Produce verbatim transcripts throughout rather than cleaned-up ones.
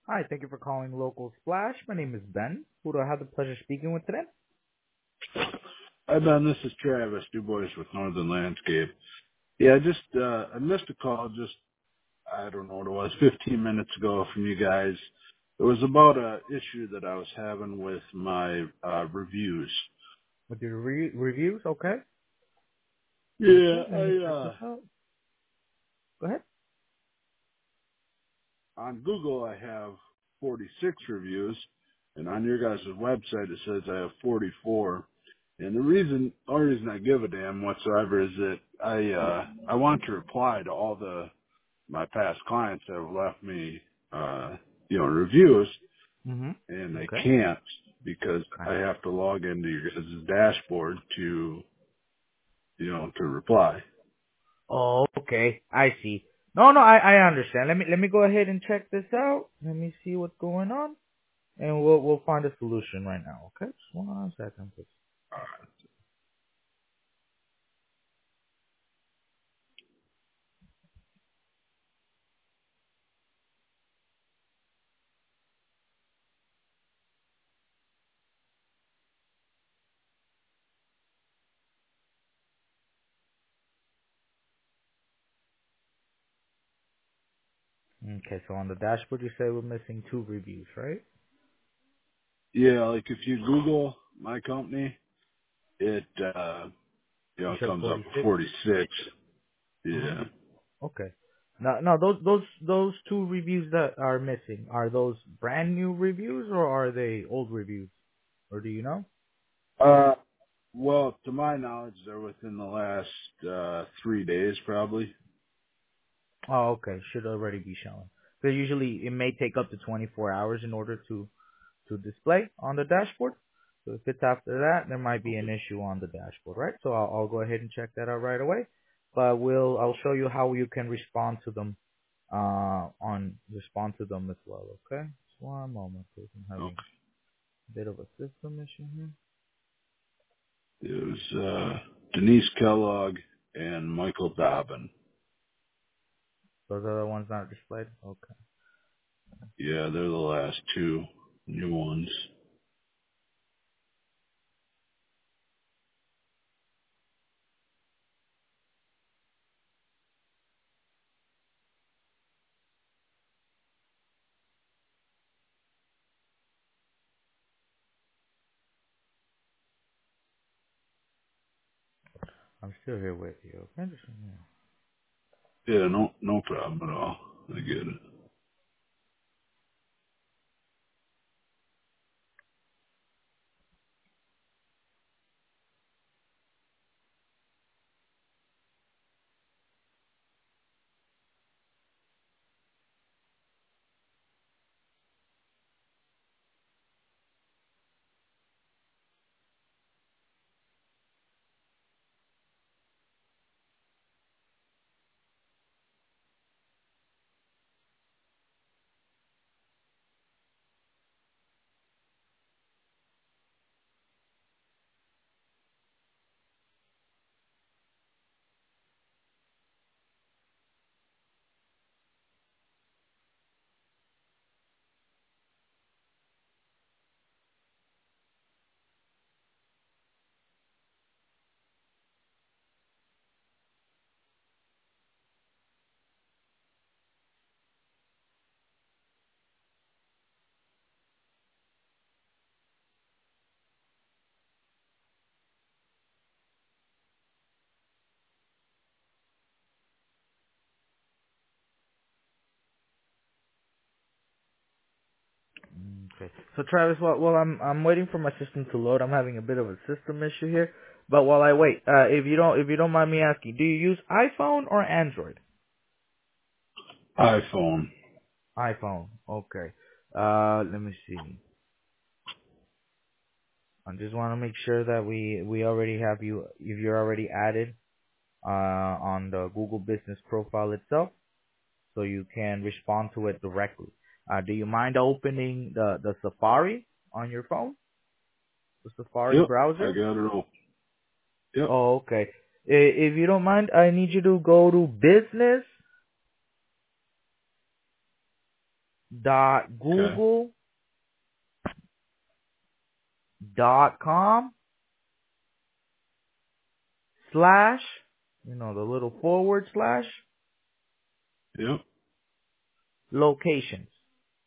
Hi, thank you for calling Local Splash. My name is Ben. Who do I have the pleasure speaking with today? Hi, Ben. This is Travis Dubois with Northern Landscape. Yeah, I just uh, I missed a call just I don't know what it was, fifteen minutes ago from you guys. It was about a issue that I was having with my uh, reviews. With your re- reviews, okay? Okay, Yeah, let me I check this uh, out. Go ahead. on Google I have forty-six reviews, and on your guys' website it says I have forty-four. And the reason, only reason I give a damn whatsoever is that I uh, I want to reply to all the my past clients that have left me, uh, you know, reviews, and Mm-hmm. they Okay. can't because Okay. I have to log into your guys' dashboard to, you know, to reply. Oh, okay. I see. No, no, I, I understand. Let me let me go ahead and check this out. Let me see what's going on, and we'll we'll find a solution right now. Okay, just one second, please. Okay, so on the dashboard you say we're missing two reviews, right? Yeah, like if you Google my company, it, uh, you know, You it said comes up with forty-six. forty-six. Uh huh. Yeah. Okay. Now, now those those those two reviews that are missing, are those brand new reviews or are they old reviews? Or do you know? Uh, well, to my knowledge, they're within the last, uh, three days probably. Oh, okay. Should already be showing. Because usually it may take up to twenty-four hours in order to to display on the dashboard. So if it's after that, there might be an issue on the dashboard, right? So I'll, I'll go ahead and check that out right away. But we'll I'll show you how you can respond to them uh on respond to them as well. Okay. Just one moment, please. I'm Okay. having a bit of a system issue here. It was, uh, Denise Kellogg and Michael Dobbin. Those are the ones not displayed? Okay. Yeah, they're the last two new ones. I'm still here with you. Okay. Just, yeah. Yeah, no, no problem at all. I get it. Okay. So Travis, while, while I'm I'm waiting for my system to load, I'm having a bit of a system issue here. But while I wait, uh, if you don't if you don't mind me asking, do you use iPhone or Android? iPhone. iPhone. Okay. Uh, let me see. I just want to make sure that we we already have you if you're already added uh on the Google Business profile itself, so you can respond to it directly. Uh, do you mind opening the the Safari on your phone, the Safari Yep, I browser? got it all. Yep. Oh, okay. I- If you don't mind, I need you to go to business dot Okay. google dot com slash, you know, the little forward slash Yep. locations.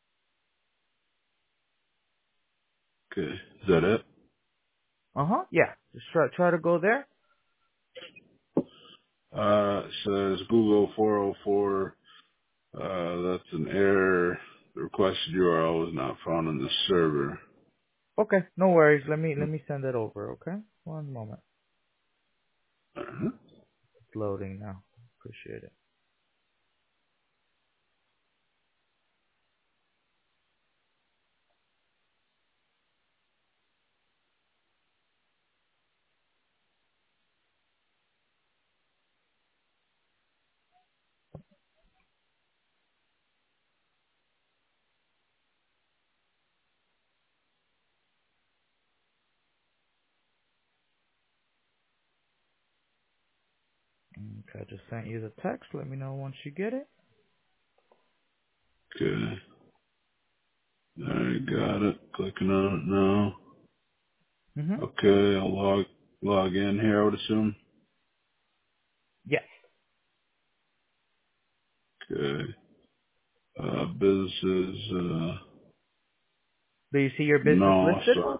Okay. Is that it? Uh huh. Yeah. Just try try to go there. Uh, it says Google four oh four. Uh, that's an error. The requested U R L is not found on the server. Okay. No worries. Let me let me send it over. Okay. One moment. Uh-huh. It's loading now. Appreciate it. Okay. I just sent you the text. Let me know once you get it. Okay. I got it. Clicking on it now. Mhm. Okay, I'll log log in here, I would assume. Yes. Okay. Uh, businesses, uh, Do you see your business no, listed? so,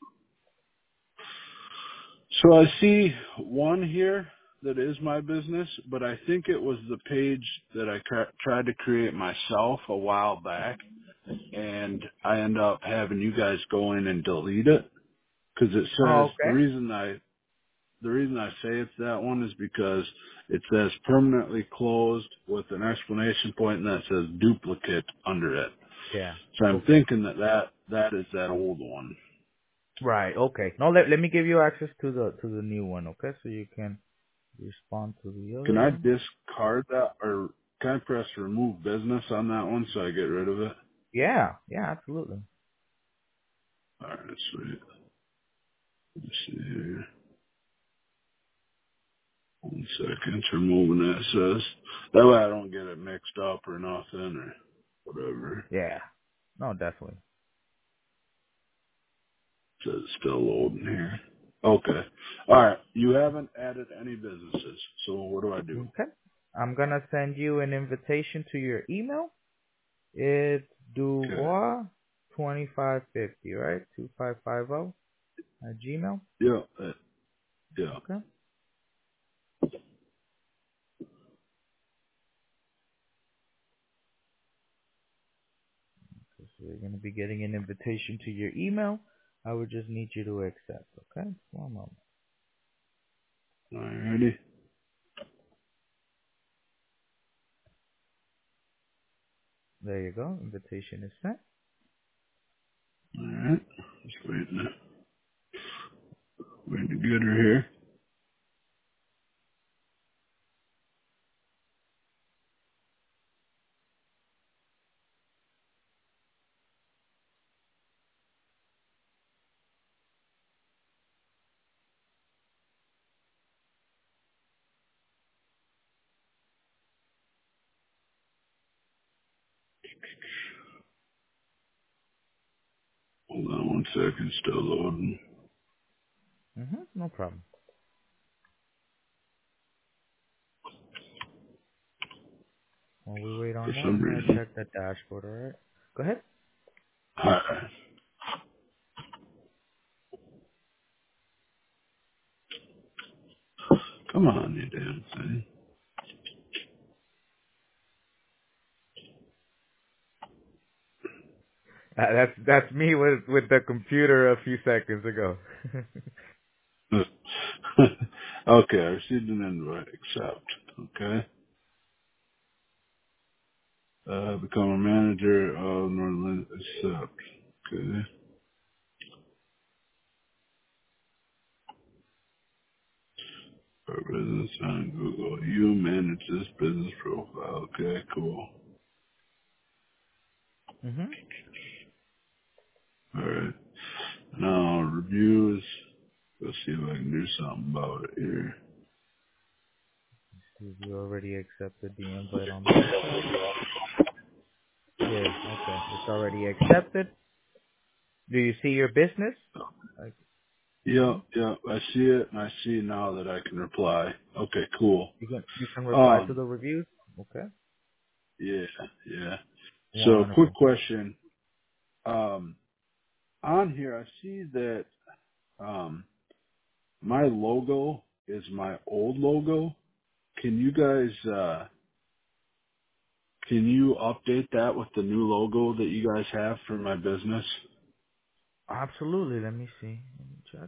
so I see one here that is my business, but I think it was the page that I cr- tried to create myself a while back, and I end up having you guys go in and delete it, because it Oh, says, the okay. reason I The reason I say it's that one is because it says permanently closed with an exclamation point and that says duplicate under it. Yeah. So I'm Okay. thinking that that, that is that old one. Right. Okay. No, let let me give you access to the to the new one. Okay, so you can respond to the other Can I one. discard that or can I press remove business on that one so I get rid of it? Yeah. Yeah. Absolutely. Alright, sweet. Let's see here. One second, it's removing that says. That way I don't get it mixed up or nothing or whatever. Yeah. No, definitely. Says it's still loading here. Okay. All right. You haven't added any businesses. So what do I do? Okay. I'm gonna send you an invitation to your email. It's Okay. Dubois twenty five fifty, right? Two five five zero at Gmail. Yeah. uh, Yeah. Okay. So you're gonna be getting an invitation to your email. I would just need you to accept. Okay. One moment. All right. Ready? There you go. Invitation is sent. All right. Just waiting to, waiting to get her here. Hold on one second. Still loading. Mhm. No problem. While we wait For on that, some I'm gonna reason. check the dashboard. All right. Go ahead. All right. Come on, you damn thing. Uh, that's that's me with with the computer a few seconds ago. Okay. I received an invite. Accept. Okay. Uh, become a manager of Northern Accept. Okay. For business on Google. You manage this business profile. Okay, cool. mhm. Alright. Now, reviews. Let's see if I can do something about it here. Did you already accepted the invite on my side? Here, okay, it's already accepted. Do you see your business? Like, Yeah, hmm yeah, I see it, and I see now that I can reply. Okay, cool. you can you can reply to Um, the reviews. Okay, yeah, yeah. So, quick wonderful. question. Um, on here, I see that um, my logo is my old logo. Can you guys, uh, can you update that with the new logo that you guys have for my business? Absolutely. Let me see. Let me check.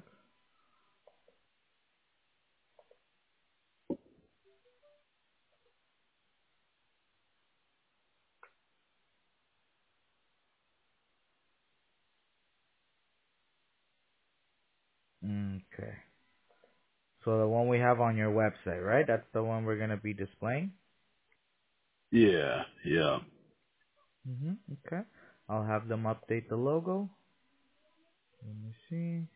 Okay. So the one we have on your website, right? That's the one we're gonna be displaying. Yeah, yeah. Mhm. Okay. I'll have them update the logo. Let me see.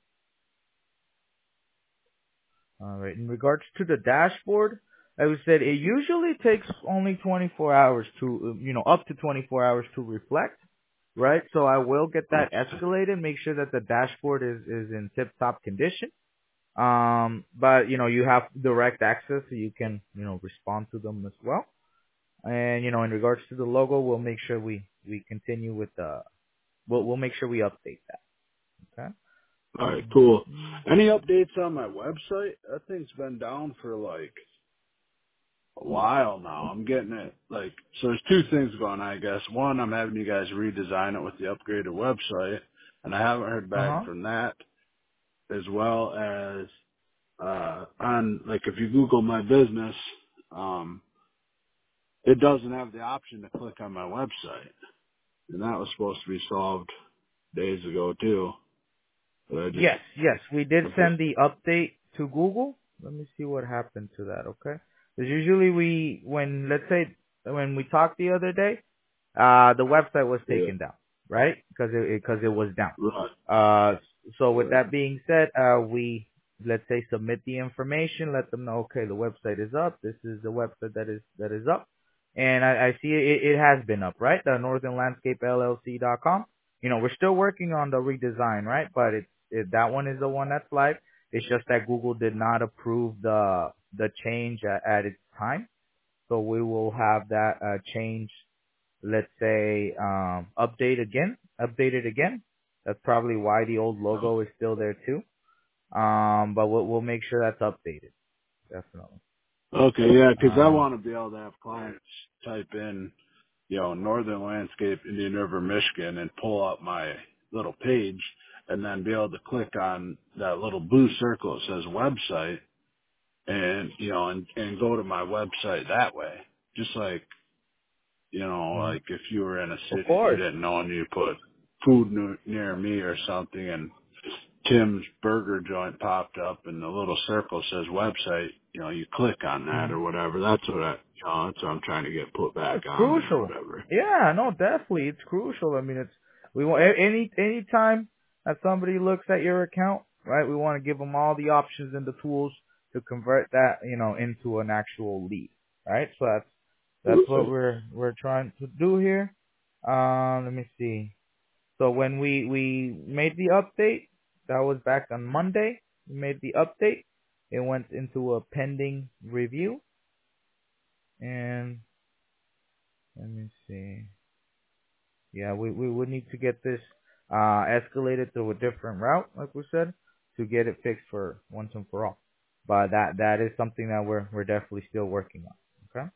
All right. In regards to the dashboard, as I said, it usually takes only twenty-four hours to, uh, you know, up to twenty-four hours to reflect, right? So I will get that Okay. escalated, make sure that the dashboard is, is in tip-top condition. Um, but, you know, you have direct access so you can, you know, respond to them as well. And, you know, in regards to the logo, we'll make sure we, we continue with the, we'll, we'll make sure we update that. Okay? All right, cool. Mm-hmm. Any updates on my website? That thing's been down for like a while now. I'm getting it like so. There's two things going on, I guess. One, I'm having you guys redesign it with the upgraded website, and I haven't heard back Uh-huh. from that. As well as uh on like if you Google my business, um, it doesn't have the option to click on my website, and that was supposed to be solved days ago too. But I just Yes, yes, we did send the update to Google. Let me see what happened to that, okay? Because usually we, when, let's say, when we talked the other day, uh, the website was yeah, taken down, right? Because it, because it was down. right, Uh, so with right. that being said, uh, we, let's say, submit the information, let them know, okay, the website is up. This is the website that is, that is up. And I, I see it, it has been up, right? The northern landscape L L C dot com. You know, we're still working on the redesign, right? But it's, it, that one is the one that's live. It's just that Google did not approve the, the change at, at its time. So we will have that, uh, change, let's say, um, update again, update it again. That's probably why the old logo is still there too. Um, but we'll, we'll make sure that's updated. Definitely. Okay, yeah, 'cause I Um, want to be able to have clients type in, you know, Northern Landscape, Indian River, Michigan, and pull up my little page, and then be able to click on that little blue circle that says website, and you know, and and go to my website that way. Just like, you know, mhm. like if you were in a Of city and you course. didn't know, and you put food n- near me or something, and Tim's Burger Joint popped up and the little circle says website, you know, you click on that Mhm. or whatever. That's what I, you know, that's what I'm trying to get put No, back it's on there or crucial. whatever. Yeah, no, definitely, it's crucial. I mean, it's we want a- any any time that somebody looks at your account, right? We want to give them all the options and the tools to convert that, you know, into an actual lead, right? So that's that's what we're we're trying to do here. Um, let me see. So when we we made the update, that was back on Monday. We made the update. It went into a pending review, and let me see. Yeah, we we would need to get this uh escalated to a different route, like we said, to get it fixed for once and for all. But that that is something that we're we're definitely still working on. Okay.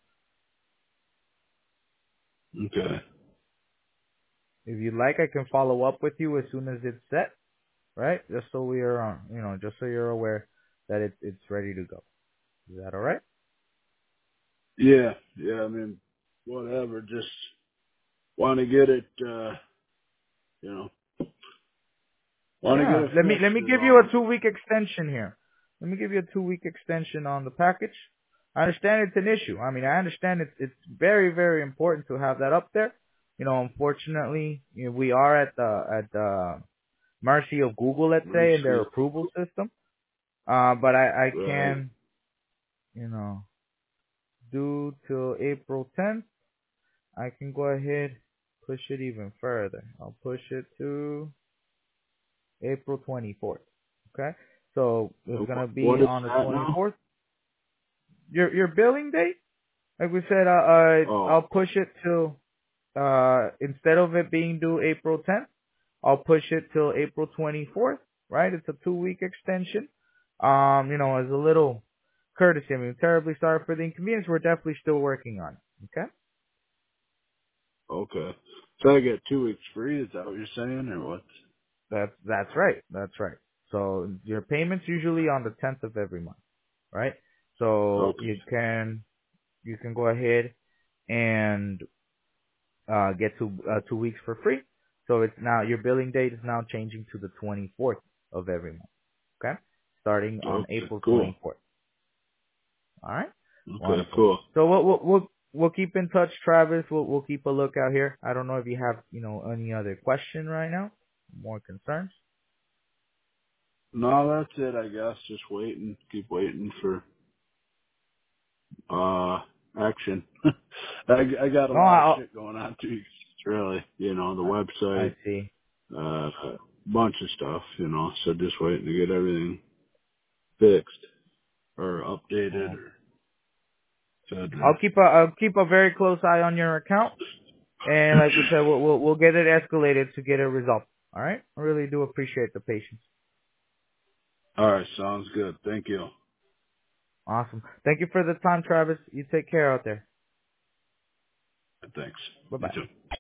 Okay. If you'd like, I can follow up with you as soon as it's set, right? Just so we are on, you know, just so you're aware that it's it's ready to go. Is that all right? Yeah, yeah, I mean, whatever, just want to get it, uh, you know, want to get Yeah. it Let me let fixed me is give you all. a two week extension here. Let me give you a two week extension on the package. I understand it's an issue. I mean, I understand it's it's very very important to have that up there. You know, unfortunately, you know, we are at the at the mercy of Google, let's say, and their Mercy. approval system. Uh, but I I Right. can, you know, do till April tenth. I can go ahead. push it even further. I'll push it to April twenty-fourth. Okay? So it's going to What be is on the that now? twenty-fourth. Your your billing date, like we said, uh, uh Oh, I'll push it to uh instead of it being due April tenth, I'll push it till April twenty-fourth, right? It's a two week extension. Um, you know, as a little courtesy. I mean, terribly sorry for the inconvenience. We're definitely still working on it. Okay? okay. So I get two weeks free. Is that what you're saying, or what? That's that's right. That's right. So your payments usually on the tenth of every month, right? So Okay. you can you can go ahead and uh get two uh, two weeks for free. So it's now your billing date is now changing to the twenty-fourth of every month. Okay? Starting on Okay. April Cool. twenty-fourth. All right? Okay. Wonderful. Cool. So we'll we'll we'll, we'll keep in touch, Travis. We'll we'll keep a lookout here. I don't know if you have, you know, any other question right now, more concerns. No, that's it. I guess just waiting. Keep waiting for uh action. I I got a No, lot of I shit going on too. It's really, you know, the I website, I see. uh, a bunch of stuff, you know. So just waiting to get everything fixed or updated Well, or et cetera. I'll keep a I'll keep a very close eye on your account, and like we said, we'll we'll, we'll get it escalated to get a result. All right. I really do appreciate the patience. All right, sounds good. Thank you. Awesome. Thank you for the time, Travis. You take care out there. Thanks. Bye You bye. too.